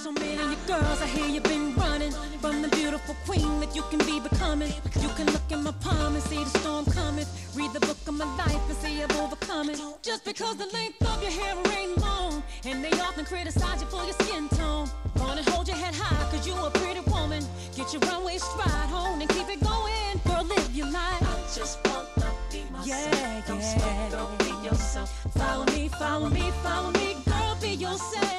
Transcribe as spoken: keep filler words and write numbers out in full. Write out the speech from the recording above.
So many of you girls, I hear you've been running from the beautiful queen that you can be becoming. You can look in my palm and see the storm coming. Read the book of my life and see I've overcome it. Just because the length of your hair ain't long, and they often criticize you for your skin tone. Gonna hold your head high, cause you a pretty woman. Get your runway stride on and keep it going. Girl, live your life. I just wanna be myself. Yeah, Don't yeah. sweat, girl, be yourself. Follow me, follow me, follow me. Girl, be yourself.